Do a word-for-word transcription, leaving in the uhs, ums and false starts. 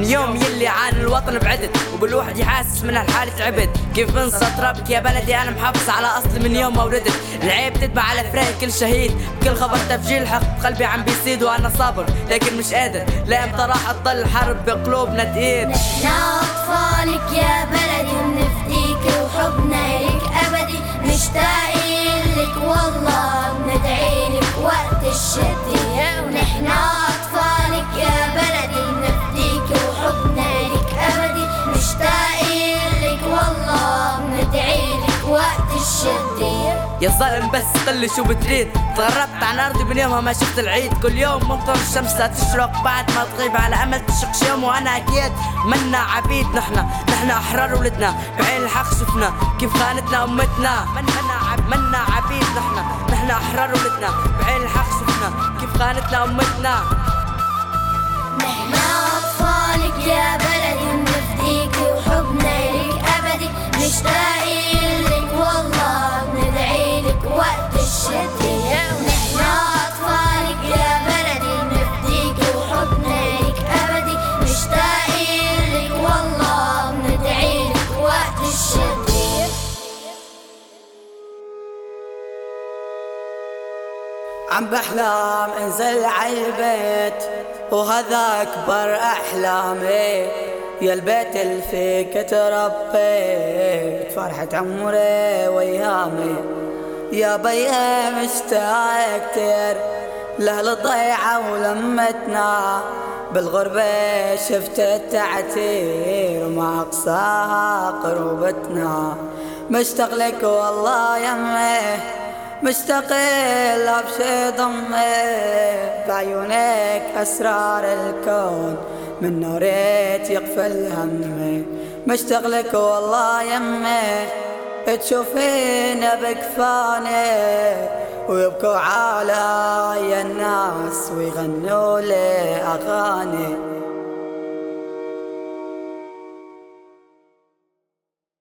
اليوم يلي عن الوطن بعدت وبالوحد يحاسس من الحال تعبت. كيف بنسى ترابك يا بلدي انا محافظ على اصلي من يوم ما ولدت. العيب تتبع على فراق كل شهيد كل خبر تفجير حق قلبي عم بيزيد وانا صابر لكن مش قادر لا امتى راح تضل حرب بقلوبنا تقيل. نحنا اطفالك يا بلدي بنفديك وحبنا لك ابدي مشتاقين لك والله بندعي لك وقت الشتاء. ونحنا اطفالك يا بلدي بنفديك وحبنا لك ابدي مشتاقين لك والله بندعي لك وقت الشتاء. يا ظالم بس قل شو بتريد تغربت عن ارضي من يومها ما شفت العيد. كل يوم منطر الشمس لا تشرق بعد ما تغيب على امل تشق يوم وانا اكيد منا عبيد. نحنا نحنا احرار ولدنا بعين الحق شفنا كيف خانتنا امتنا. منا عب منا عبيد نحنا نحنا احرار ولدنا بعين الحق شفنا كيف خانتنا امتنا. نحنا اطفالك يا بلدي بنفديك وحبنا لك ابدي مشتاقين لك والله بندعي لك وقت الشتاء. ونحنا اطفالك يا بلدي بنفديك وحبنا لك ابدي مشتاقين لك والله بندعي لك وقت الشتاء. عم بحلم انزل عالبيت وهذا اكبر احلامي يا البيت اللي فيك تربيت فرحة عمري وايامي. يا بيا مشتاق كتير لاهل الضيعة ولمتنا بالغربة شفت التعتير وما اقصاها قربتنا. مشتاق لك والله يمي مشتاق لها بشي ضمي بعيونك اسرار الكون من نوريت يقفل همي. مشتاق لك والله يمي تشوفينا بكفاني ويبكوا علي الناس ويغنوا لي اغاني.